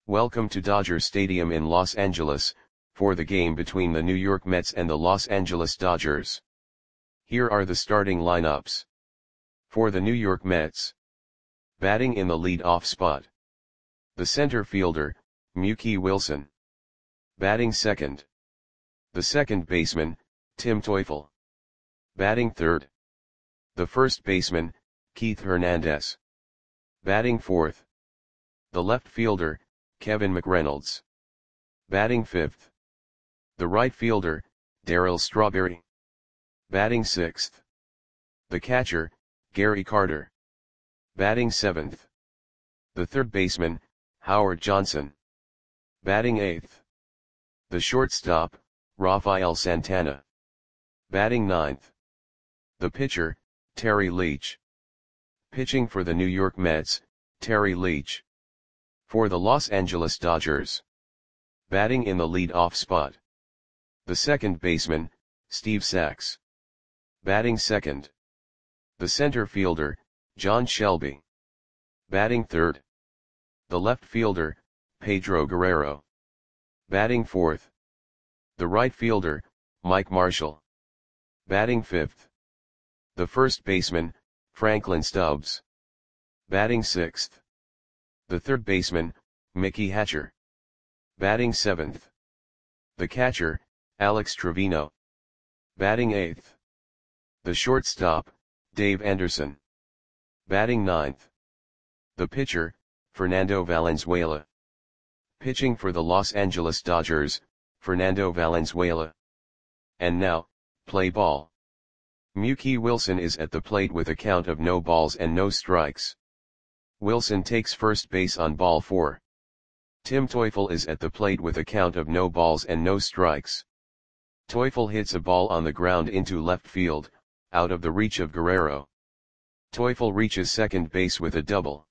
Welcome to Dodger Stadium in Los Angeles, for the game between the New York Mets and the Los Angeles Dodgers. Here are the starting lineups. For the New York Mets. Batting in the lead-off spot. The center fielder, Mookie Wilson. Batting second. The second baseman, Tim Teufel. Batting third. The first baseman, Keith Hernandez. Batting fourth. The left fielder, Kevin McReynolds. Batting fifth. The right fielder, Darryl Strawberry. Batting sixth. The catcher, Gary Carter. Batting seventh. The third baseman, Howard Johnson. Batting eighth. The shortstop, Rafael Santana. Batting ninth. The pitcher, Terry Leach. Pitching for the New York Mets, Terry Leach. For the Los Angeles Dodgers. Batting in the lead-off spot. The second baseman, Steve Sax. Batting second. The center fielder, John Shelby. Batting third. The left fielder, Pedro Guerrero. Batting fourth. The right fielder, Mike Marshall. Batting fifth. The first baseman, Franklin Stubbs. Batting sixth. The third baseman, Mickey Hatcher. Batting seventh. The catcher, Alex Trevino. Batting eighth. The shortstop, Dave Anderson. Batting ninth. The pitcher, Fernando Valenzuela. Pitching for the Los Angeles Dodgers, Fernando Valenzuela. And now, play ball. Mookie Wilson is at the plate with a count of no balls and no strikes. Wilson takes first base on ball 4. Tim Teufel is at the plate with a count of no balls and no strikes. Teufel hits a ball on the ground into left field, out of the reach of Guerrero. Teufel reaches second base with a double.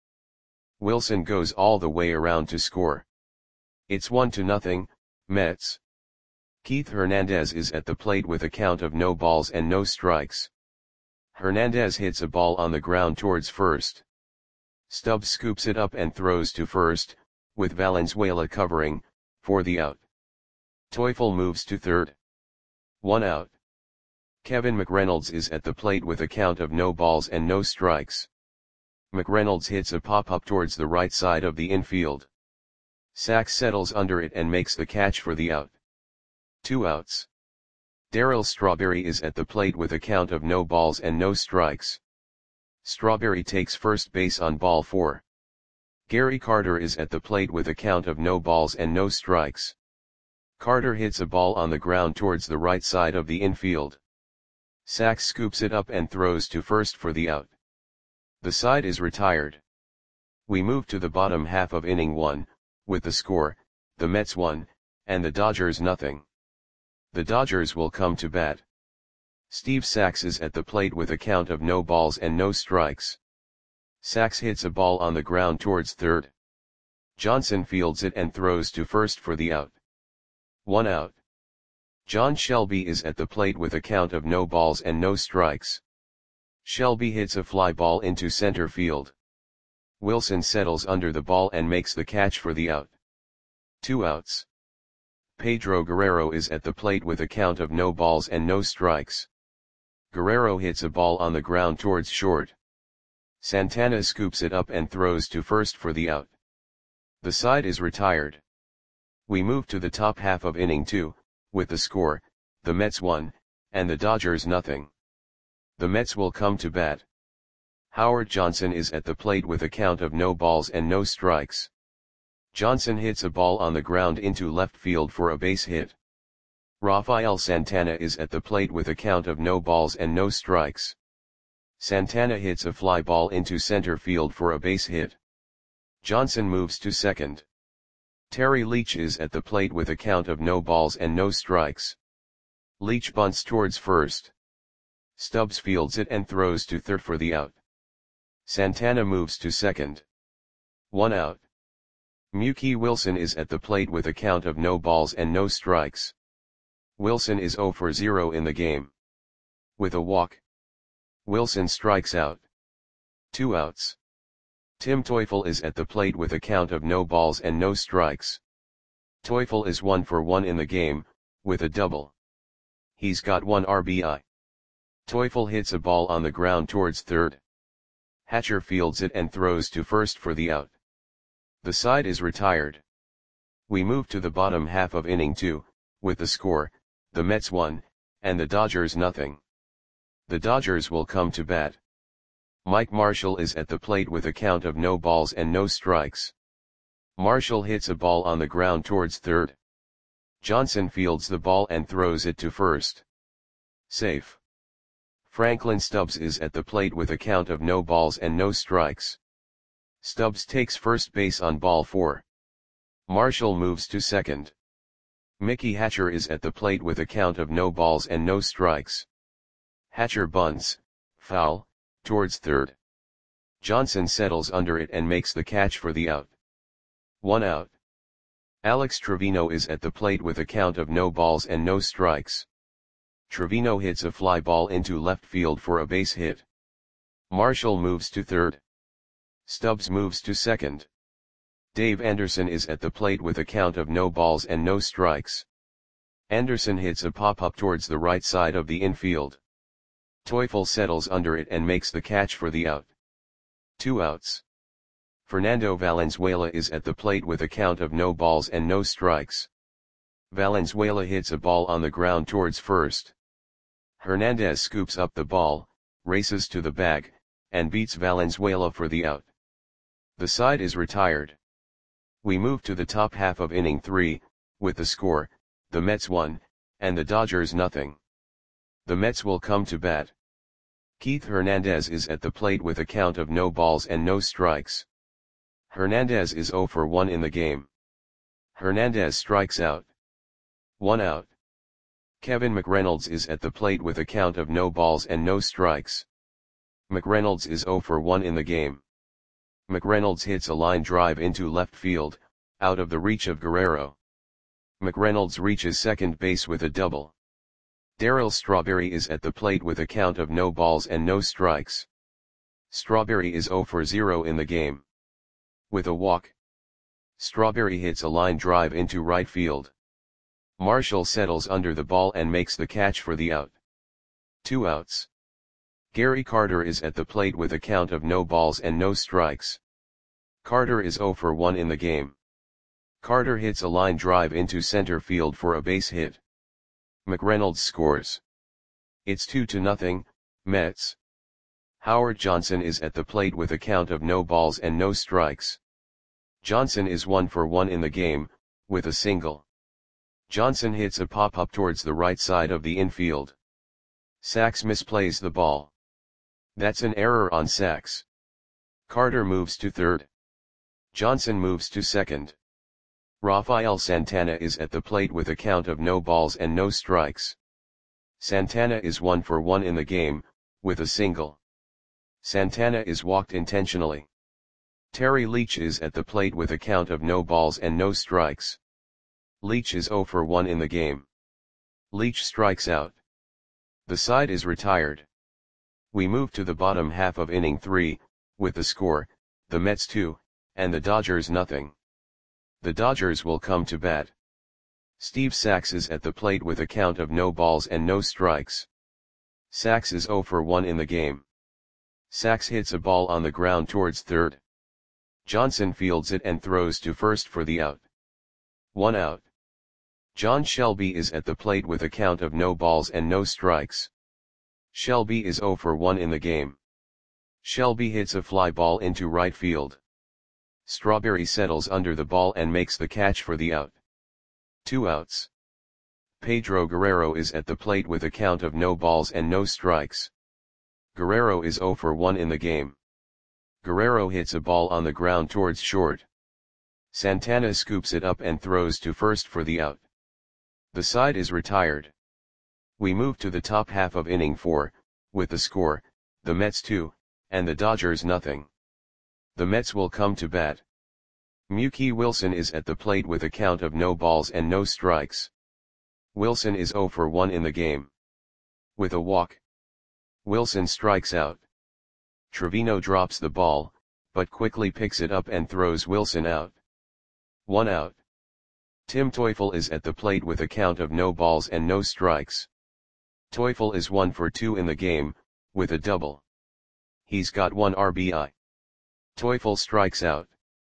Wilson goes all the way around to score. It's 1-0, Mets. Keith Hernandez is at the plate with a count of no balls and no strikes. Hernandez hits a ball on the ground towards first. Stubbs scoops it up and throws to first, with Valenzuela covering, for the out. Teufel moves to third. 1 out. Kevin McReynolds is at the plate with a count of no balls and no strikes. McReynolds hits a pop-up towards the right side of the infield. Sax settles under it and makes the catch for the out. 2 outs. Darryl Strawberry is at the plate with a count of no balls and no strikes. Strawberry takes first base on ball 4. Gary Carter is at the plate with a count of no balls and no strikes. Carter hits a ball on the ground towards the right side of the infield. Sax scoops it up and throws to first for the out. The side is retired. We move to the bottom half of inning 1, with the score, the Mets 1, and the Dodgers 0. The Dodgers will come to bat. Steve Sax is at the plate with a count of no balls and no strikes. Sax hits a ball on the ground towards third. Johnson fields it and throws to first for the out. 1 out. John Shelby is at the plate with a count of no balls and no strikes. Shelby hits a fly ball into center field. Wilson settles under the ball and makes the catch for the out. 2 outs. Pedro Guerrero is at the plate with a count of no balls and no strikes. Guerrero hits a ball on the ground towards short. Santana scoops it up and throws to first for the out. The side is retired. We move to the top half of inning 2, with the score, the Mets 1, and the Dodgers 0. The Mets will come to bat. Howard Johnson is at the plate with a count of no balls and no strikes. Johnson hits a ball on the ground into left field for a base hit. Rafael Santana is at the plate with a count of no balls and no strikes. Santana hits a fly ball into center field for a base hit. Johnson moves to second. Terry Leach is at the plate with a count of no balls and no strikes. Leach bunts towards first. Stubbs fields it and throws to third for the out. Santana moves to second. 1 out. Mookie Wilson is at the plate with a count of no balls and no strikes. Wilson is 0 for 0 in the game. With a walk, Wilson strikes out. 2 outs. Tim Teufel is at the plate with a count of no balls and no strikes. Teufel is 1 for 1 in the game, with a double. He's got 1 RBI. Teufel hits a ball on the ground towards third. Hatcher fields it and throws to first for the out. The side is retired. We move to the bottom half of inning 2, with the score, the Mets 1, and the Dodgers nothing. The Dodgers will come to bat. Mike Marshall is at the plate with a count of no balls and no strikes. Marshall hits a ball on the ground towards third. Johnson fields the ball and throws it to first. Safe. Franklin Stubbs is at the plate with a count of no balls and no strikes. Stubbs takes first base on ball 4. Marshall moves to second. Mickey Hatcher is at the plate with a count of no balls and no strikes. Hatcher bunts, foul, towards third. Johnson settles under it and makes the catch for the out. 1 out. Alex Trevino is at the plate with a count of no balls and no strikes. Trevino hits a fly ball into left field for a base hit. Marshall moves to third. Stubbs moves to second. Dave Anderson is at the plate with a count of no balls and no strikes. Anderson hits a pop-up towards the right side of the infield. Teufel settles under it and makes the catch for the out. 2 outs. Fernando Valenzuela is at the plate with a count of no balls and no strikes. Valenzuela hits a ball on the ground towards first. Hernandez scoops up the ball, races to the bag, and beats Valenzuela for the out. The side is retired. We move to the top half of inning 3, with the score, the Mets 1, and the Dodgers nothing. The Mets will come to bat. Keith Hernandez is at the plate with a count of no balls and no strikes. Hernandez is 0 for 1 in the game. Hernandez strikes out. 1 out. Kevin McReynolds is at the plate with a count of no balls and no strikes. McReynolds is 0 for 1 in the game. McReynolds hits a line drive into left field, out of the reach of Guerrero. McReynolds reaches second base with a double. Darryl Strawberry is at the plate with a count of no balls and no strikes. Strawberry is 0 for 0 in the game. With a walk. Strawberry hits a line drive into right field. Marshall settles under the ball and makes the catch for the out. 2 outs. Gary Carter is at the plate with a count of no balls and no strikes. Carter is 0 for 1 in the game. Carter hits a line drive into center field for a base hit. McReynolds scores. It's 2-0, Mets. Howard Johnson is at the plate with a count of no balls and no strikes. Johnson is 1 for 1 in the game, with a single. Johnson hits a pop-up towards the right side of the infield. Sachs misplays the ball. That's an error on Sachs. Carter moves to third. Johnson moves to second. Rafael Santana is at the plate with a count of no balls and no strikes. Santana is 1 for 1 in the game, with a single. Santana is walked intentionally. Terry Leach is at the plate with a count of no balls and no strikes. Leach is 0 for 1 in the game. Leach strikes out. The side is retired. We move to the bottom half of inning 3, with the score, the Mets 2, and the Dodgers nothing. The Dodgers will come to bat. Steve Sachs is at the plate with a count of no balls and no strikes. Sachs is 0 for 1 in the game. Sachs hits a ball on the ground towards third. Johnson fields it and throws to first for the out. 1 out. John Shelby is at the plate with a count of no balls and no strikes. Shelby is 0 for 1 in the game. Shelby hits a fly ball into right field. Strawberry settles under the ball and makes the catch for the out. 2 outs. Pedro Guerrero is at the plate with a count of no balls and no strikes. Guerrero is 0 for 1 in the game. Guerrero hits a ball on the ground towards short. Santana scoops it up and throws to first for the out. The side is retired. We move to the top half of inning 4, with the score, the Mets 2, and the Dodgers nothing. The Mets will come to bat. Mookie Wilson is at the plate with a count of no balls and no strikes. Wilson is 0 for 1 in the game. With a walk. Wilson strikes out. Trevino drops the ball, but quickly picks it up and throws Wilson out. 1 out. Tim Teufel is at the plate with a count of no balls and no strikes. Teufel is 1 for 2 in the game, with a double. He's got 1 RBI. Teufel strikes out.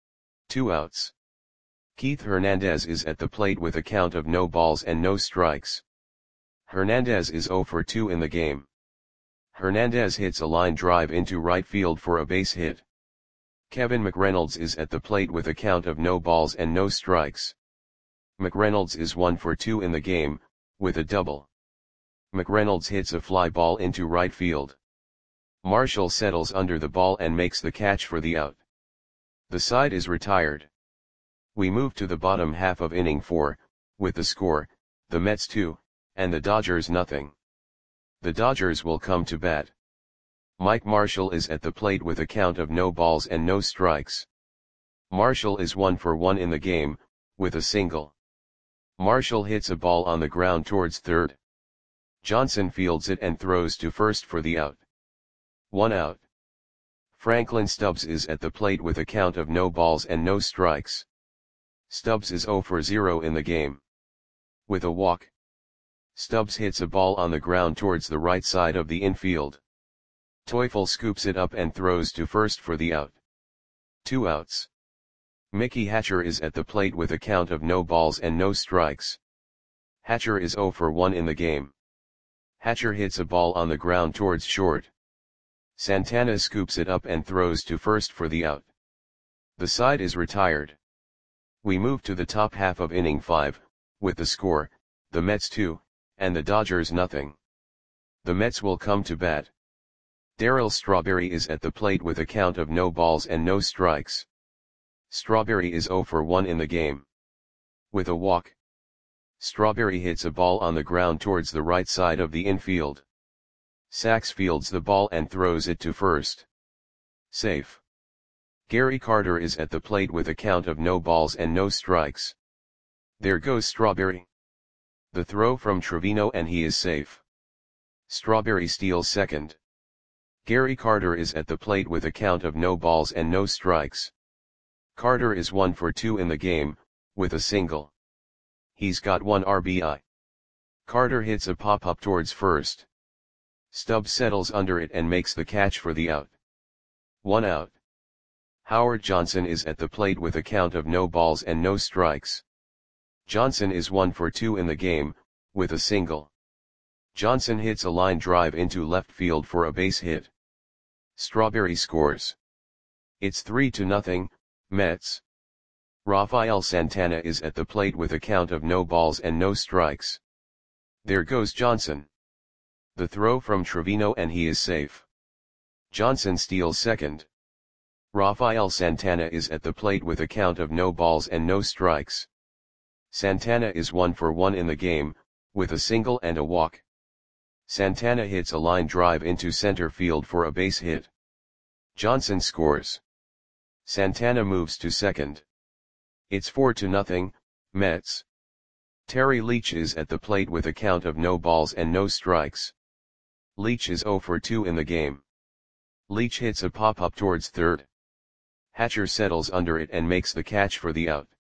2 outs. Keith Hernandez is at the plate with a count of no balls and no strikes. Hernandez is 0 for 2 in the game. Hernandez hits a line drive into right field for a base hit. Kevin McReynolds is at the plate with a count of no balls and no strikes. McReynolds is 1 for 2 in the game, with a double. McReynolds hits a fly ball into right field. Marshall settles under the ball and makes the catch for the out. The side is retired. We move to the bottom half of inning 4, with the score, the Mets 2, and the Dodgers nothing. The Dodgers will come to bat. Mike Marshall is at the plate with a count of no balls and no strikes. Marshall is 1 for 1 in the game, with a single. Marshall hits a ball on the ground towards third. Johnson fields it and throws to first for the out. 1 out. Franklin Stubbs is at the plate with a count of no balls and no strikes. Stubbs is 0 for 0 in the game. With a walk. Stubbs hits a ball on the ground towards the right side of the infield. Teufel scoops it up and throws to first for the out. 2 outs. Mickey Hatcher is at the plate with a count of no balls and no strikes. Hatcher is 0 for 1 in the game. Hatcher hits a ball on the ground towards short. Santana scoops it up and throws to first for the out. The side is retired. We move to the top half of inning 5, with the score, the Mets 2, and the Dodgers nothing. The Mets will come to bat. Darryl Strawberry is at the plate with a count of no balls and no strikes. Strawberry is 0 for 1 in the game. With a walk. Strawberry hits a ball on the ground towards the right side of the infield. Sachs fields the ball and throws it to first. Safe. Gary Carter is at the plate with a count of no balls and no strikes. There goes Strawberry. The throw from Trevino and he is safe. Strawberry steals second. Gary Carter is at the plate with a count of no balls and no strikes. Carter is 1 for 2 in the game, with a single. He's got 1 RBI. Carter hits a pop-up towards first. Stubbs settles under it and makes the catch for the out. 1 out. Howard Johnson is at the plate with a count of no balls and no strikes. Johnson is 1 for 2 in the game, with a single. Johnson hits a line drive into left field for a base hit. Strawberry scores. It's 3-0, Mets. Rafael Santana is at the plate with a count of no balls and no strikes. There goes Johnson. The throw from Trevino and he is safe. Johnson steals second. Rafael Santana is at the plate with a count of no balls and no strikes. Santana is 1 for 1 in the game, with a single and a walk. Santana hits a line drive into center field for a base hit. Johnson scores. Santana moves to second. It's 4-0, Mets. Terry Leach is at the plate with a count of no balls and no strikes. Leach is 0 for 2 in the game. Leach hits a pop-up towards third. Hatcher settles under it and makes the catch for the out.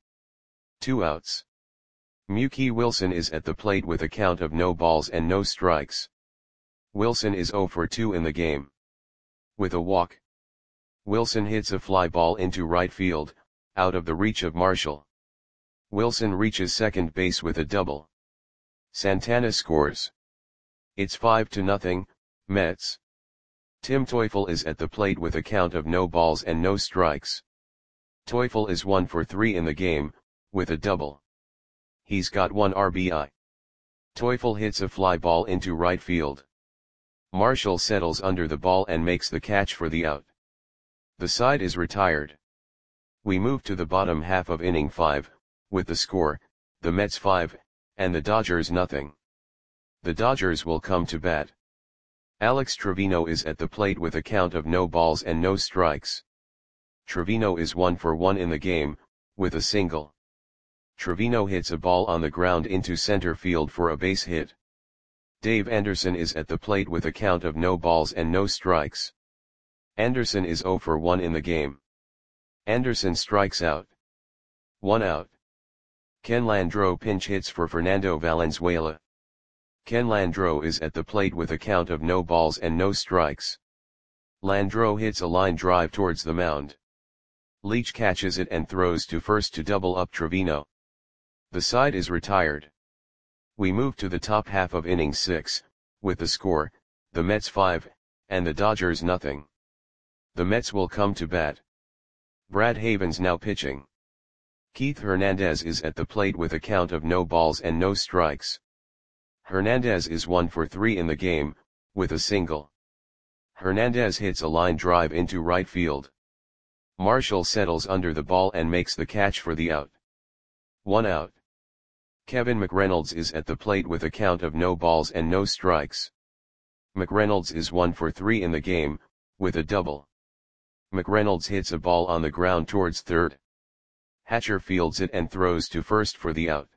2 outs. Mookie Wilson is at the plate with a count of no balls and no strikes. Wilson is 0 for 2 in the game. With a walk. Wilson hits a fly ball into right field, out of the reach of Marshall. Wilson reaches second base with a double. Santana scores. It's 5-0, Mets. Tim Teufel is at the plate with a count of no balls and no strikes. Teufel is 1 for 3 in the game, with a double. He's got 1 RBI. Teufel hits a fly ball into right field. Marshall settles under the ball and makes the catch for the out. The side is retired. We move to the bottom half of inning 5, with the score, the Mets 5, and the Dodgers nothing. The Dodgers will come to bat. Alex Trevino is at the plate with a count of no balls and no strikes. Trevino is 1 for 1 in the game, with a single. Trevino hits a ball on the ground into center field for a base hit. Dave Anderson is at the plate with a count of no balls and no strikes. Anderson is 0 for 1 in the game. Anderson strikes out. 1 out. Ken Landreau pinch hits for Fernando Valenzuela. Ken Landreau is at the plate with a count of no balls and no strikes. Landreau hits a line drive towards the mound. Leach catches it and throws to first to double up Trevino. The side is retired. We move to the top half of inning 6, with the score, the Mets 5, and the Dodgers nothing. The Mets will come to bat. Brad Havens now pitching. Keith Hernandez is at the plate with a count of no balls and no strikes. Hernandez is 1 for 3 in the game, with a single. Hernandez hits a line drive into right field. Marshall settles under the ball and makes the catch for the out. 1 out. Kevin McReynolds is at the plate with a count of no balls and no strikes. McReynolds is 1 for 3 in the game, with a double. McReynolds hits a ball on the ground towards third. Hatcher fields it and throws to first for the out.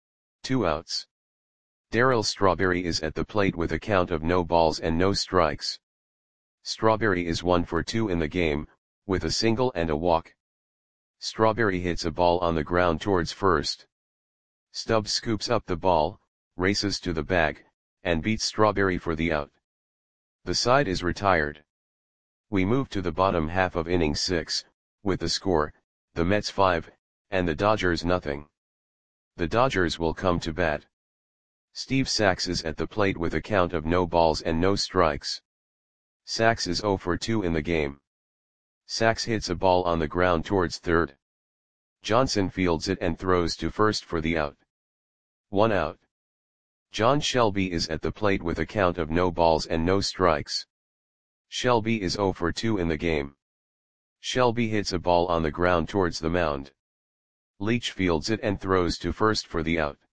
2 outs. Darryl Strawberry is at the plate with a count of no balls and no strikes. Strawberry is 1 for 2 in the game, with a single and a walk. Strawberry hits a ball on the ground towards first. Stubbs scoops up the ball, races to the bag, and beats Strawberry for the out. The side is retired. We move to the bottom half of inning 6, with the score, the Mets 5, and the Dodgers nothing. The Dodgers will come to bat. Steve Sax is at the plate with a count of no balls and no strikes. Sax is 0 for 2 in the game. Sax hits a ball on the ground towards third. Johnson fields it and throws to first for the out. 1 out. John Shelby is at the plate with a count of no balls and no strikes. Shelby is 0 for 2 in the game. Shelby hits a ball on the ground towards the mound. Leach fields it and throws to first for the out.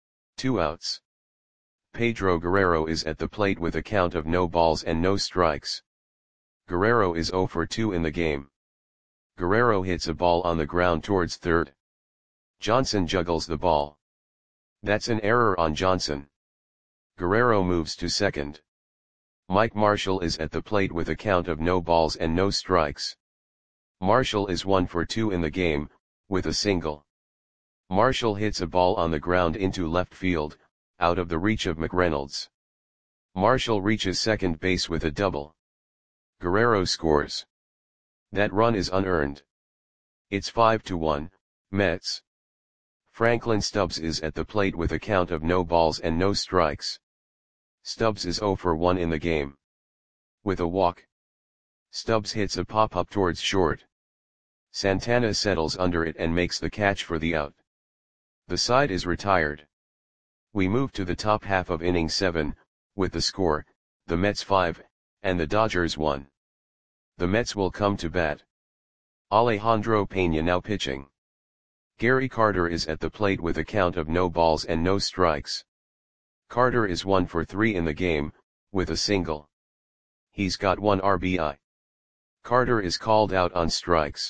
2 outs. Pedro Guerrero is at the plate with a count of no balls and no strikes. Guerrero is 0 for 2 in the game. Guerrero hits a ball on the ground towards third. Johnson juggles the ball. That's an error on Johnson. Guerrero moves to second. Mike Marshall is at the plate with a count of no balls and no strikes. Marshall is 1 for 2 in the game, with a single. Marshall hits a ball on the ground into left field, out of the reach of McReynolds. Marshall reaches second base with a double. Guerrero scores. That run is unearned. It's 5-1, Mets. Franklin Stubbs is at the plate with a count of no balls and no strikes. Stubbs is 0 for 1 in the game. With a walk. Stubbs hits a pop-up towards short. Santana settles under it and makes the catch for the out. The side is retired. We move to the top half of inning 7, with the score, the Mets 5, and the Dodgers 1. The Mets will come to bat. Alejandro Pena now pitching. Gary Carter is at the plate with a count of no balls and no strikes. Carter is 1 for 3 in the game, with a single. He's got 1 RBI. Carter is called out on strikes.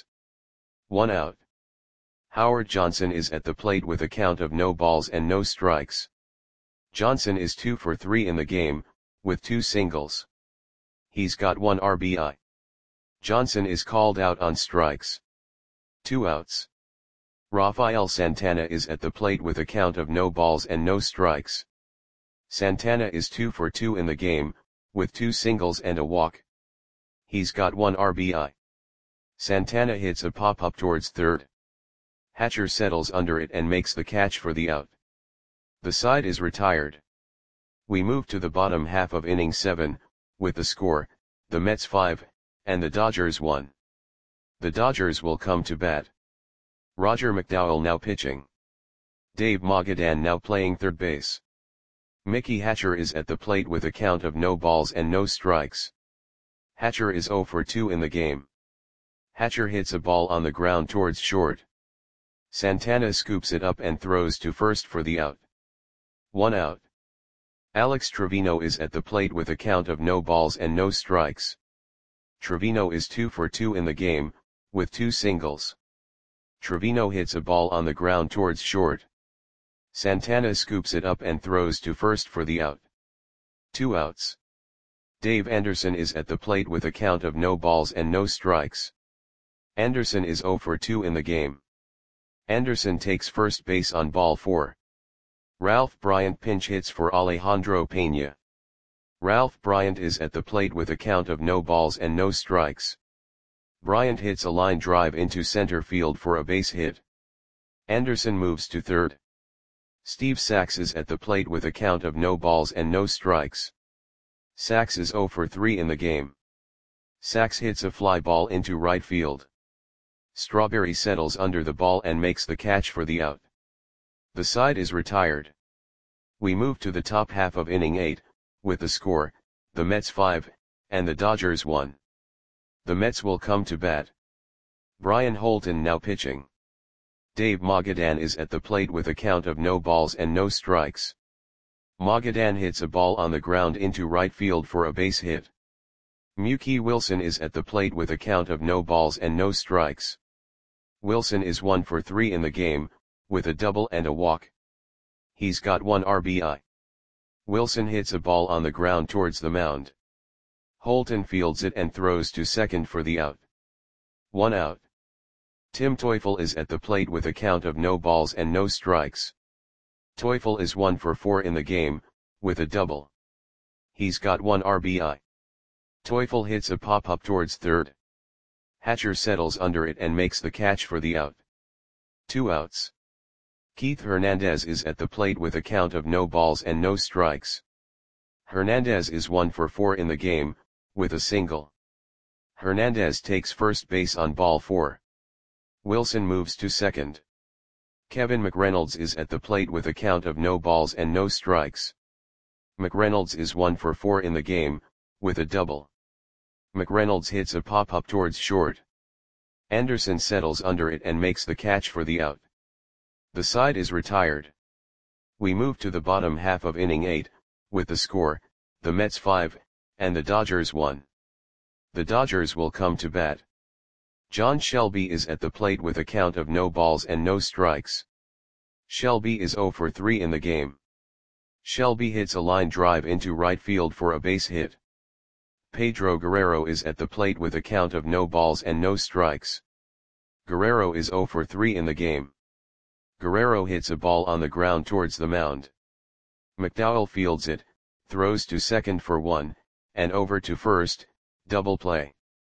1 out. Howard Johnson is at the plate with a count of no balls and no strikes. Johnson is 2 for 3 in the game, with 2 singles. He's got 1 RBI. Johnson is called out on strikes. 2 outs. Rafael Santana is at the plate with a count of no balls and no strikes. Santana is 2 for 2 in the game, with 2 singles and a walk. He's got 1 RBI. Santana hits a pop-up towards third. Hatcher settles under it and makes the catch for the out. The side is retired. We move to the bottom half of inning 7, with the score, the Mets 5, and the Dodgers 1. The Dodgers will come to bat. Roger McDowell now pitching. Dave Magadan now playing third base. Mickey Hatcher is at the plate with a count of no balls and no strikes. Hatcher is 0 for 2 in the game. Hatcher hits a ball on the ground towards short. Santana scoops it up and throws to first for the out. 1 out. Alex Trevino is at the plate with a count of no balls and no strikes. Trevino is 2 for 2 in the game, with 2 singles. Trevino hits a ball on the ground towards short. Santana scoops it up and throws to first for the out. 2 outs. Dave Anderson is at the plate with a count of no balls and no strikes. Anderson is 0 for 2 in the game. Anderson takes first base on ball 4. Ralph Bryant pinch hits for Alejandro Pena. Ralph Bryant is at the plate with a count of no balls and no strikes. Bryant hits a line drive into center field for a base hit. Anderson moves to third. Steve Sax is at the plate with a count of no balls and no strikes. Sax is 0 for 3 in the game. Sax hits a fly ball into right field. Strawberry settles under the ball and makes the catch for the out. The side is retired. We move to the top half of inning 8, with the score, the Mets 5, and the Dodgers 1. The Mets will come to bat. Brian Holton now pitching. Dave Magadan is at the plate with a count of no balls and no strikes. Magadan hits a ball on the ground into right field for a base hit. Mookie Wilson is at the plate with a count of no balls and no strikes. Wilson is 1 for 3 in the game, with a double and a walk. He's got 1 RBI. Wilson hits a ball on the ground towards the mound. Holton fields it and throws to second for the out. 1 out. Tim Teufel is at the plate with a count of no balls and no strikes. Teufel is 1 for 4 in the game, with a double. He's got 1 RBI. Teufel hits a pop-up towards third. Hatcher settles under it and makes the catch for the out. 2 outs. Keith Hernandez is at the plate with a count of no balls and no strikes. Hernandez is 1 for 4 in the game, with a single. Hernandez takes first base on ball 4. Wilson moves to second. Kevin McReynolds is at the plate with a count of no balls and no strikes. McReynolds is 1 for 4 in the game, with a double. McReynolds hits a pop-up towards short. Anderson settles under it and makes the catch for the out. The side is retired. We move to the bottom half of inning 8, with the score, the Mets 5, and the Dodgers 1. The Dodgers will come to bat. John Shelby is at the plate with a count of no balls and no strikes. Shelby is 0 for 3 in the game. Shelby hits a line drive into right field for a base hit. Pedro Guerrero is at the plate with a count of no balls and no strikes. Guerrero is 0 for 3 in the game. Guerrero hits a ball on the ground towards the mound. McDowell fields it, throws to second for 1, and over to first, double play.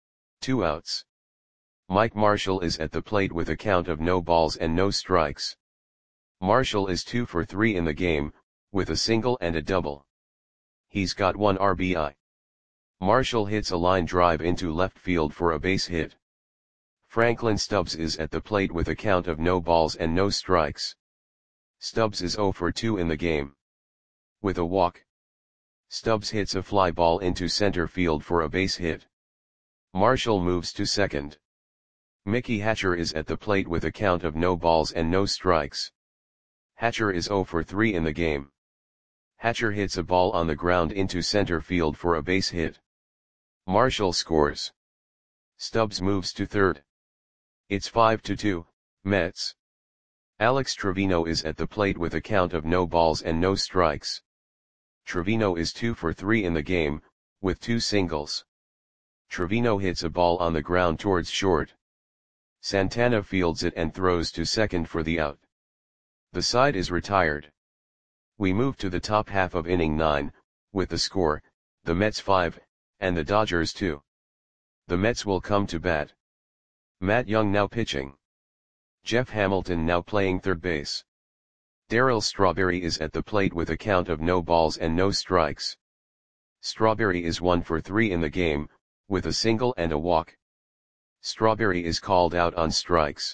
2 outs. Mike Marshall is at the plate with a count of no balls and no strikes. Marshall is 2 for 3 in the game, with a single and a double. He's got 1 RBI. Marshall hits a line drive into left field for a base hit. Franklin Stubbs is at the plate with a count of no balls and no strikes. Stubbs is 0 for 2 in the game. With a walk. Stubbs hits a fly ball into center field for a base hit. Marshall moves to second. Mickey Hatcher is at the plate with a count of no balls and no strikes. Hatcher is 0 for 3 in the game. Hatcher hits a ball on the ground into center field for a base hit. Marshall scores. Stubbs moves to third. It's 5-2, Mets. Alex Trevino is at the plate with a count of no balls and no strikes. Trevino is 2 for 3 in the game, with 2 singles. Trevino hits a ball on the ground towards short. Santana fields it and throws to second for the out. The side is retired. We move to the top half of inning 9, with the score, the Mets 5, and the Dodgers 2. The Mets will come to bat. Matt Young now pitching. Jeff Hamilton now playing third base. Darryl Strawberry is at the plate with a count of no balls and no strikes. Strawberry is 1 for 3 in the game, with a single and a walk. Strawberry is called out on strikes.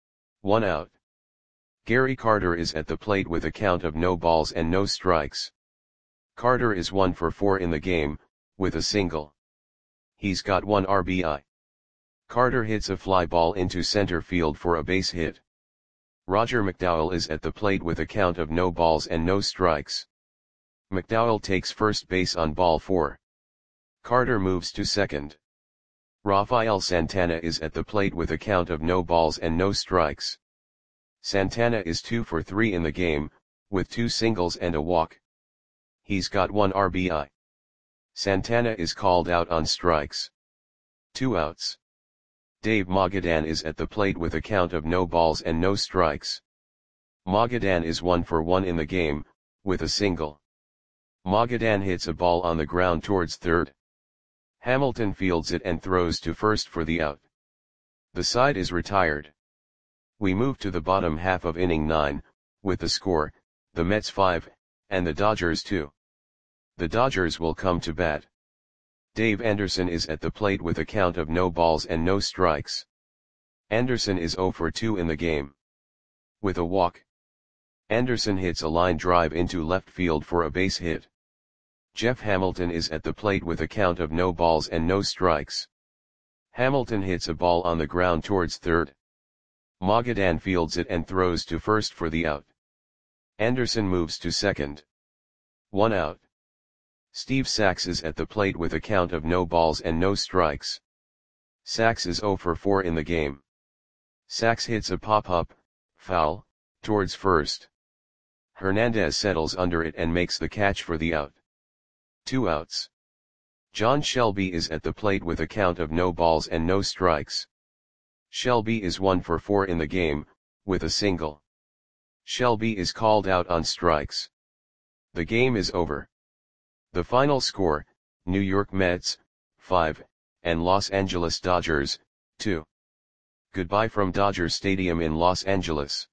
1 out. Gary Carter is at the plate with a count of no balls and no strikes. Carter is 1 for 4 in the game, with a single. He's got 1 RBI. Carter hits a fly ball into center field for a base hit. Roger McDowell is at the plate with a count of no balls and no strikes. McDowell takes first base on ball 4. Carter moves to second. Rafael Santana is at the plate with a count of no balls and no strikes. Santana is 2 for 3 in the game, with 2 singles and a walk. He's got 1 RBI. Santana is called out on strikes. 2 outs. Dave Magadan is at the plate with a count of no balls and no strikes. Magadan is 1 for 1 in the game, with a single. Magadan hits a ball on the ground towards third. Hamilton fields it and throws to first for the out. The side is retired. We move to the bottom half of inning 9, with the score, the Mets 5, and the Dodgers 2. The Dodgers will come to bat. Dave Anderson is at the plate with a count of no balls and no strikes. Anderson is 0 for 2 in the game. With a walk, Anderson hits a line drive into left field for a base hit. Jeff Hamilton is at the plate with a count of no balls and no strikes. Hamilton hits a ball on the ground towards third. Magadan fields it and throws to first for the out. Anderson moves to second. 1 out. Steve Sax is at the plate with a count of no balls and no strikes. Sax is 0 for 4 in the game. Sax hits a pop-up, foul, towards first. Hernandez settles under it and makes the catch for the out. 2 outs. John Shelby is at the plate with a count of no balls and no strikes. Shelby is 1 for 4 in the game, with a single. Shelby is called out on strikes. The game is over. The final score, New York Mets, 5, and Los Angeles Dodgers, 2. Goodbye from Dodger Stadium in Los Angeles.